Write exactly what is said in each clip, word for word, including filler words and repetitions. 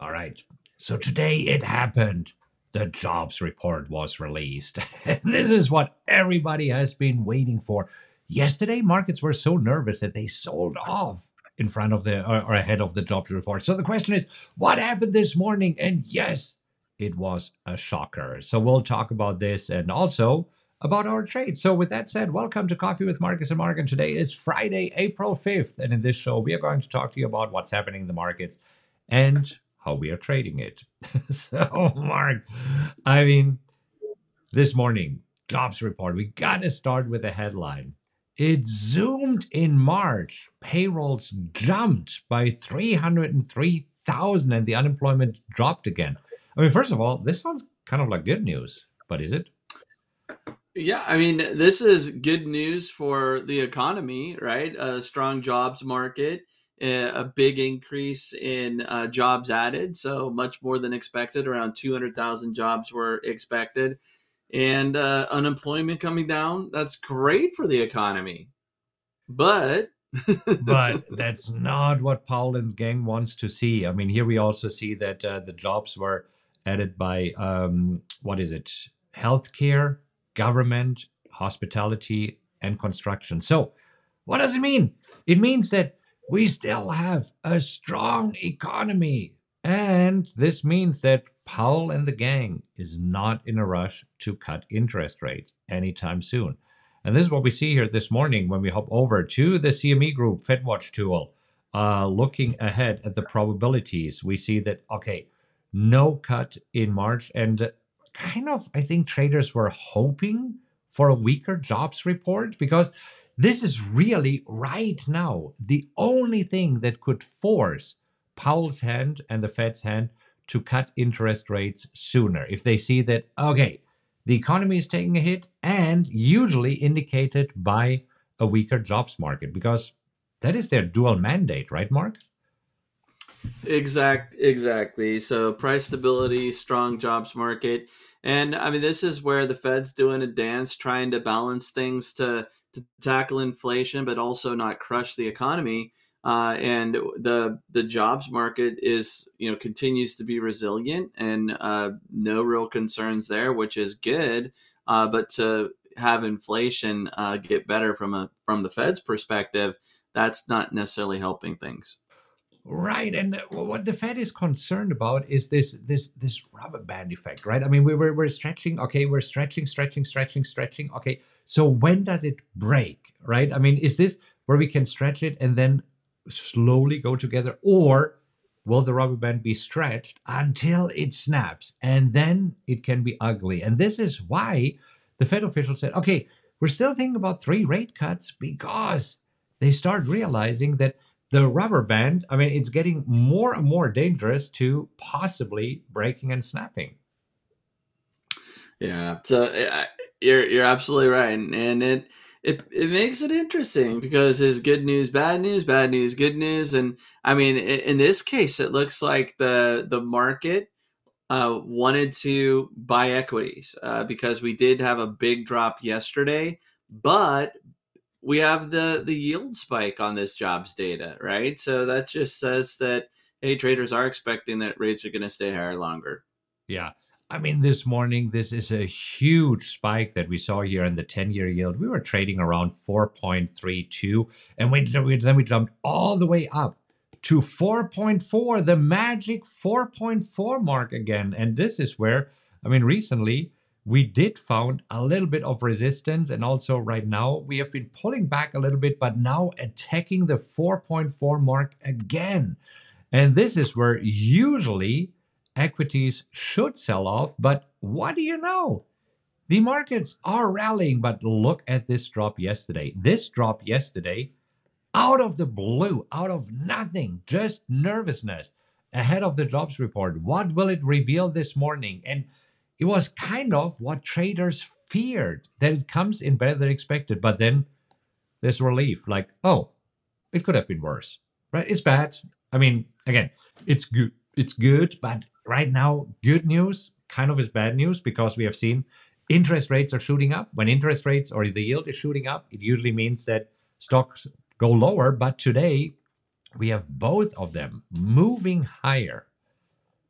All right. So today it happened. The jobs report was released. And this is what everybody has been waiting for. Yesterday, markets were so nervous that they sold off in front of the or, or ahead of the jobs report. So the question is, what happened this morning? And yes, it was a shocker. So we'll talk about this and also about our trades. So with that said, welcome to Coffee with Marcus and Mark. And today is Friday, April fifth. And in this show, we are going to talk to you about what's happening in the markets and how we are trading it. So, Mark, I mean, this morning, jobs report, we got to start with a headline. It zoomed in March. Payrolls jumped by three hundred three thousand and the unemployment dropped again. I mean, first of all, this sounds kind of like good news, but is it? Yeah, I mean, this is good news for the economy, right? A strong jobs market, eh, a big increase in uh, jobs added, so much more than expected. Around two hundred thousand jobs were expected, and uh, unemployment coming down. That's great for the economy. But But that's not what Powell and gang wants to see. I mean, here we also see that uh, the jobs were added by um, what is it? Healthcare, government, hospitality, and construction. So, what does it mean? It means that we still have a strong economy, and this means that Powell and the gang is not in a rush to cut interest rates anytime soon. And this is what we see here this morning when we hop over to the C M E Group FedWatch tool. Uh, looking ahead at the probabilities, we see that, okay, no cut in March. And kind of, I think traders were hoping for a weaker jobs report because this is really right now the only thing that could force Powell's hand and the Fed's hand to cut interest rates sooner. If they see that, okay, the economy is taking a hit and usually indicated by a weaker jobs market because that is their dual mandate, right, Mark? Exact, exactly. So price stability, strong jobs market, and I mean this is where the Fed's doing a dance, trying to balance things to to tackle inflation, but also not crush the economy. Uh, and the the jobs market is you know continues to be resilient, and uh, no real concerns there, which is good. Uh, but to have inflation uh, get better from a from the Fed's perspective, that's not necessarily helping things. Right, and uh, what the Fed is concerned about is this this this rubber band effect, right? I mean, we we're, we're stretching, okay, we're stretching, stretching, stretching, stretching. Okay, so when does it break, right? I mean, is this where we can stretch it and then slowly go together, or will the rubber band be stretched until it snaps and then it can be ugly? And this is why the Fed official said, okay, we're still thinking about three rate cuts because they start realizing that the rubber band, I mean, it's getting more and more dangerous to possibly breaking and snapping. Yeah, so uh, you're you're absolutely right, and, and it it it makes it interesting because it's good news, bad news, bad news, good news, and I mean, in, in this case, it looks like the the market uh, wanted to buy equities uh, because we did have a big drop yesterday, but we have the the yield spike on this jobs data, right? So that just says that hey, traders are expecting that rates are going to stay higher longer. Yeah. I mean, this morning, this is a huge spike that we saw here in the ten-year yield. We were trading around four point three two, and we, we- then we jumped all the way up to four point four, the magic four point four mark again. And this is where, I mean, recently we did found a little bit of resistance, and also right now we have been pulling back a little bit, but now attacking the four point four mark again. And this is where usually equities should sell off. But what do you know? The markets are rallying, but look at this drop yesterday. This drop yesterday, out of the blue, out of nothing, just nervousness ahead of the jobs report. What will it reveal this morning? And it was kind of what traders feared, that it comes in better than expected. But then there's relief, like, oh, it could have been worse, right? It's bad. I mean, again, it's good. It's good, but right now, good news kind of is bad news because we have seen interest rates are shooting up. When interest rates or the yield is shooting up, it usually means that stocks go lower. But today, we have both of them moving higher.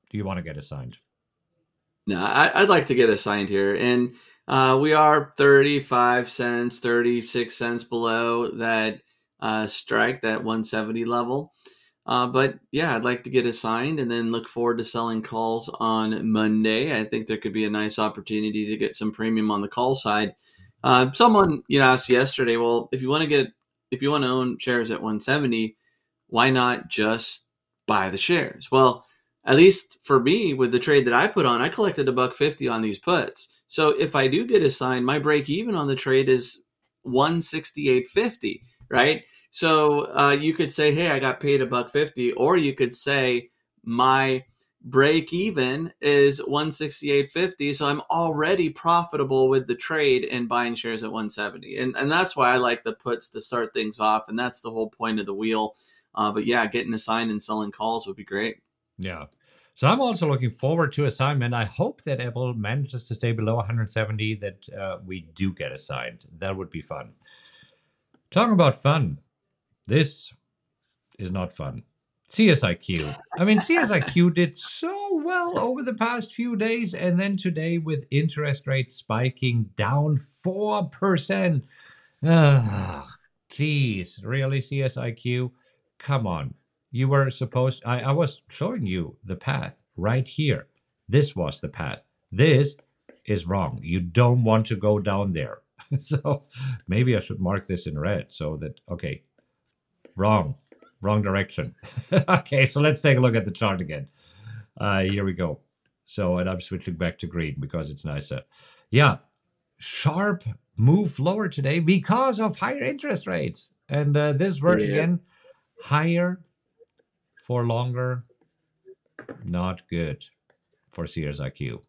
do you want to get assigned? No, I, I'd like to get assigned here, and uh, we are thirty-five cents, thirty-six cents below that uh, strike, that one seventy level. Uh, but yeah, I'd like to get assigned and then look forward to selling calls on Monday. I think there could be a nice opportunity to get some premium on the call side. Uh, someone you know asked yesterday, well, if you want to get if you want to own shares at one seventy, why not just buy the shares? Well, at least for me, with the trade that I put on, I collected a buck fifty on these puts. So if I do get assigned, my break even on the trade is one sixty-eight fifty, right? So uh, you could say, hey, I got paid a buck fifty, or you could say my break even is one sixty-eight fifty, so I'm already profitable with the trade and buying shares at one seventy. And and that's why I like the puts to start things off, and that's the whole point of the wheel. Uh, but yeah, getting assigned and selling calls would be great. Yeah. So I'm also looking forward to assignment. I hope that Apple manages to stay below one seventy, that uh, we do get assigned. That would be fun. Talking about fun, this is not fun. C S I Q. I mean, C S I Q did so well over the past few days, and then today with interest rates spiking down four percent. Ah, geez, really, C S I Q? Come on. You were supposed, I, I was showing you the path right here. This was the path. This is wrong. You don't want to go down there. So maybe I should mark this in red so that, okay, wrong, wrong direction. Okay, so let's take a look at the chart again. Uh, here we go. So, and I'm switching back to green because it's nicer. Yeah, sharp move lower today because of higher interest rates. And uh, this were, Yeah. again, higher for longer, not good for C S I Q.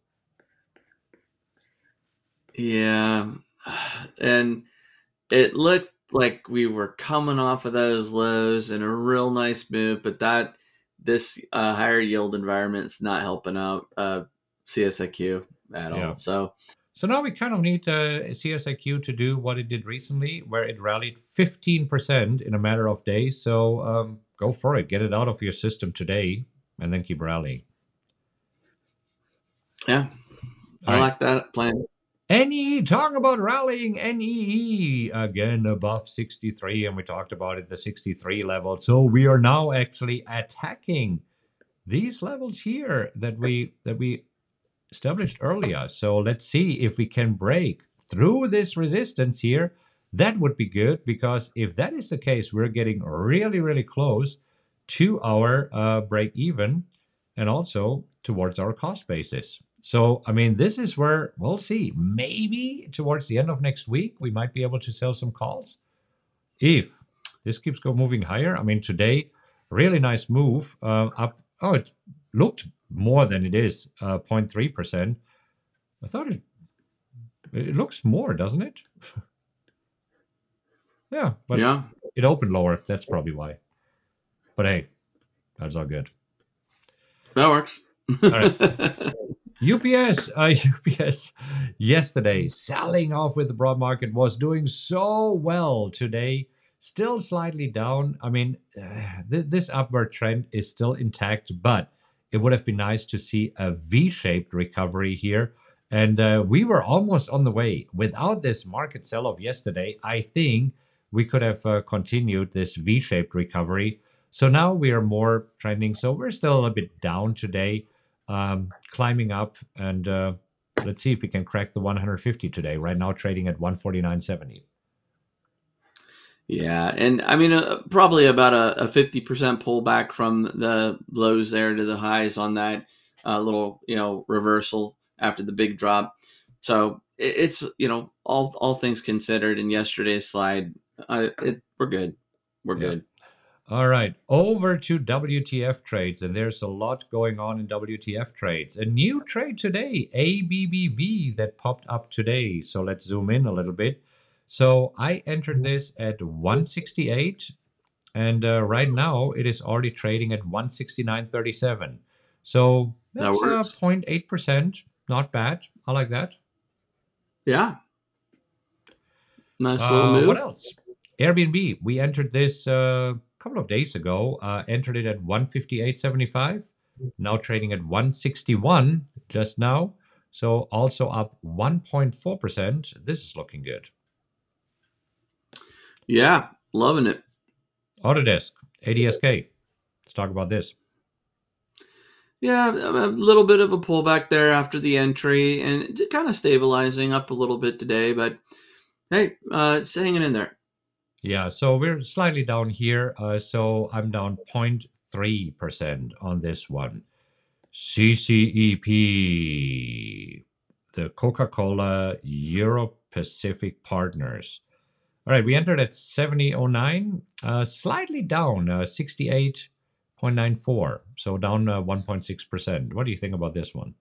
Yeah. And it looked like we were coming off of those lows in a real nice move, but that this uh, higher yield environment is not helping out uh, C S I Q at Yeah. all. So, So now we kind of need uh, C S I Q to do what it did recently, where it rallied fifteen percent in a matter of days. So um, go for it. Get it out of your system today and then keep rallying. yeah, I All right. like that plan. N E E, talk about rallying. N E E again above sixty-three, and we talked about it, the sixty-three level. So we are now actually attacking these levels here that we that we established earlier. So let's see if we can break through this resistance here. That would be good, because if that is the case, we're getting really, really close to our uh, break even and also towards our cost basis. So, I mean, this is where we'll see. Maybe towards the end of next week, we might be able to sell some calls. If this keeps go moving higher, I mean, today, really nice move uh, up. Oh, it looked more than it is, uh, zero point three percent. I thought it, it looks more, doesn't it? Yeah, but Yeah, it opened lower. That's probably why. But hey, that's all good. that works. All right. U P S, uh, U P S yesterday selling off with the broad market, was doing so well today. Still slightly down. I mean, uh, th- this upward trend is still intact, but it would have been nice to see a V-shaped recovery here. And uh, we were almost on the way. Without this market sell-off yesterday, I think we could have uh, continued this V-shaped recovery. So now we are more trending. So we're still a little bit down today. Um, climbing up, and uh, let's see if we can crack the one fifty today. Right now trading at one forty-nine seventy. Yeah, and I mean, uh, probably about a, a fifty percent pullback from the lows there to the highs on that uh, little, you know, reversal after the big drop. So it, it's, you know, all all things considered, in yesterday's slide, uh, it, we're good. We're Yeah. good. All right, over to W T F trades, and there's a lot going on in W T F trades. A new trade today, A B B V, that popped up today. So let's zoom in a little bit. So I entered this at one sixty-eight, and uh, right now it is already trading at one sixty-nine thirty-seven. So That that's uh, works. zero point eight percent. Not bad. I like that. Yeah. Nice Uh, little move. What else? Airbnb. We entered this uh, a couple of days ago. Uh, entered it at one fifty-eight seventy-five. Now trading at one sixty-one just now. So also up one point four percent. This is looking good. Yeah, loving it. Autodesk, A D S K. Let's talk about this. Yeah, a little bit of a pullback there after the entry, and kind of stabilizing up a little bit today. But hey, uh, it's hanging in there. Yeah, so we're slightly down here. Uh, so I'm down zero point three percent on this one. C C E P, the Coca-Cola Europe Pacific Partners. All right, we entered at seventy oh nine, uh, slightly down, uh, sixty-eight point nine four, so down uh, one point six percent. What do you think about this one?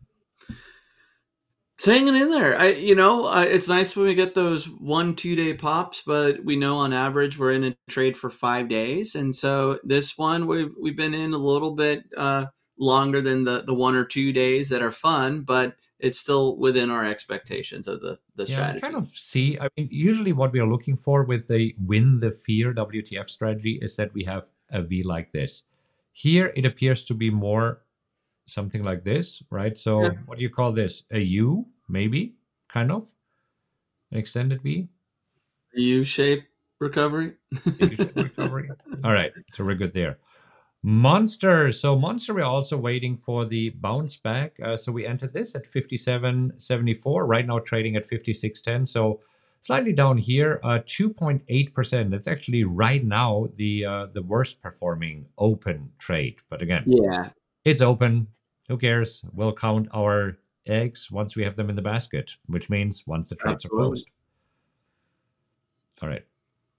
It's hanging in there. I, you know, uh, it's nice when we get those one, two day pops, but we know on average we're in a trade for five days, and so this one we've we've been in a little bit uh, longer than the the one or two days that are fun, but it's still within our expectations of the the Yeah, strategy. we kind of see. I mean, usually what we are looking for with the win the fear W T F strategy is that we have a V like this. Here, it appears to be more something like this, right? So Yeah. what do you call this? A U, maybe, kind of an extended V. U shape recovery. U-shaped recovery. All right, so we're good there. Monster. So Monster, we're also waiting for the bounce back. Uh, so we entered this at fifty-seven seventy-four. Right now trading at fifty-six ten. So slightly down here, uh, two point eight percent. That's actually right now the uh, the worst performing open trade. But again, Yeah. it's open. Who cares? We'll count our eggs once we have them in the basket, which means once the trades Absolutely. are closed. All right.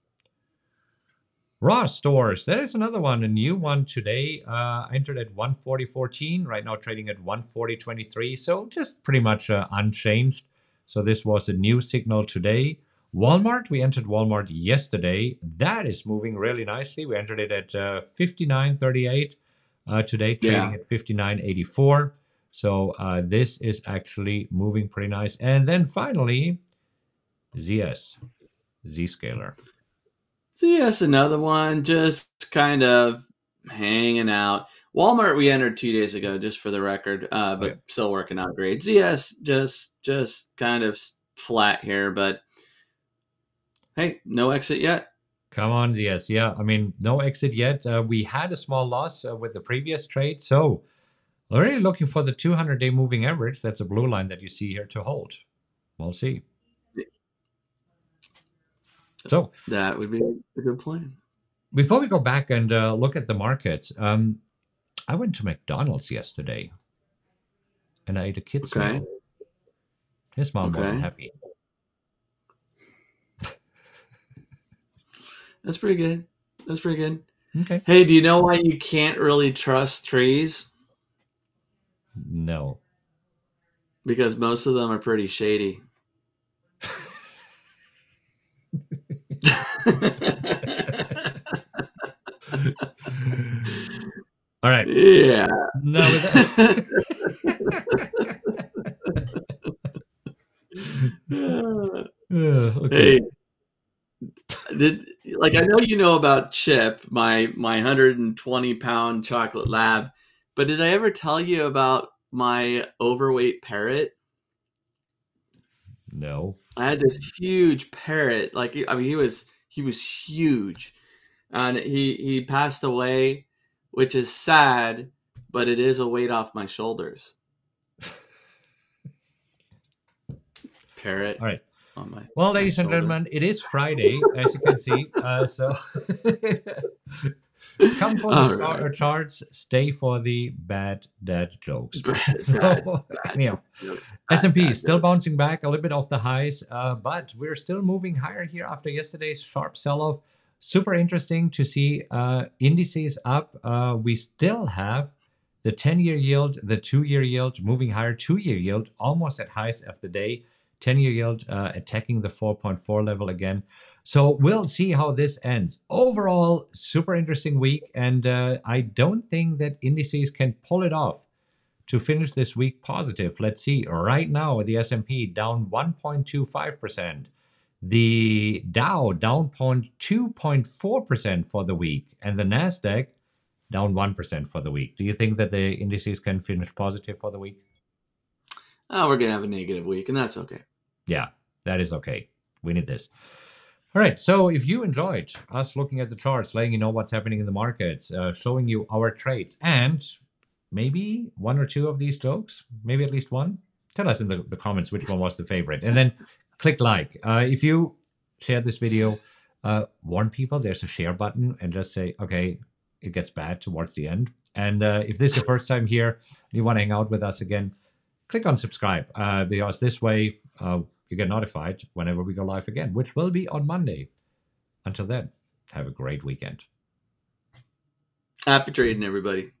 Ross Stores, there is another one, a new one today. Uh, entered at one forty fourteen, right now trading at one forty twenty-three, so just pretty much uh, unchanged. So this was a new signal today. Walmart, we entered Walmart yesterday. That is moving really nicely. We entered it at uh, fifty-nine thirty-eight. Uh, today trading Yeah. at fifty-nine eighty-four. So uh, this is actually moving pretty nice. And then finally, Z S, Zscaler. So yes, another one, just kind of hanging out. Walmart we entered two days ago, just for the record, uh, but Okay. still working out great. Z S just just kind of flat here, but hey, no exit yet. Come on, yes, yeah. I mean, no exit yet. Uh, we had a small loss uh, with the previous trade, so we're really looking for the two hundred day moving average. That's a blue line that you see here to hold. We'll see. So that would be a good plan. Before we go back and uh, look at the markets, um, I went to McDonald's yesterday, and I ate a kid's Okay. meal. His mom Okay. wasn't happy. That's pretty good. That's pretty good. Okay. Hey, do you know why you can't really trust trees? No. Because most of them are pretty shady. All right. Yeah. No. That... uh, okay. Hey, did like I know you know about Chip, my my one hundred twenty pound chocolate lab, but did I ever tell you about my overweight parrot? No. I had this huge parrot. Like I mean, he was he was huge, and he he passed away, which is sad, but it is a weight off my shoulders. Parrot. All right. On my, well, my ladies and shoulder. gentlemen, it is Friday, as you can see. Uh, so come for the right. uh, charts, stay for the bad dad jokes. Bad, so, bad, bad anyhow, jokes. S and P Bad still jokes. bouncing back a little bit off the highs, uh, but we're still moving higher here after yesterday's sharp sell-off. Super interesting to see uh, indices up. Uh, we still have the ten-year yield, the two-year yield moving higher, two-year yield almost at highs of the day. ten-year yield uh, attacking the four point four level again. So we'll see how this ends. Overall, super interesting week, and uh, I don't think that indices can pull it off to finish this week positive. Let's see. Right now, the S and P down one point two five percent. The Dow down two point four percent for the week, and the NASDAQ down one percent for the week. Do you think that the indices can finish positive for the week? oh, we're gonna have a negative week, and that's okay. Yeah, that is okay. We need this. All right. So if you enjoyed us looking at the charts, letting you know what's happening in the markets, uh, showing you our trades, and maybe one or two of these jokes, maybe at least one, tell us in the, the comments which one was the favorite. And then click like. Uh, if you share this video, uh, warn people there's a share button and just say, okay, it gets bad towards the end. And uh, if this is your first time here and you want to hang out with us again, click on subscribe, uh, because this way uh, you get notified whenever we go live again, which will be on Monday. Until then, have a great weekend. Happy trading, everybody.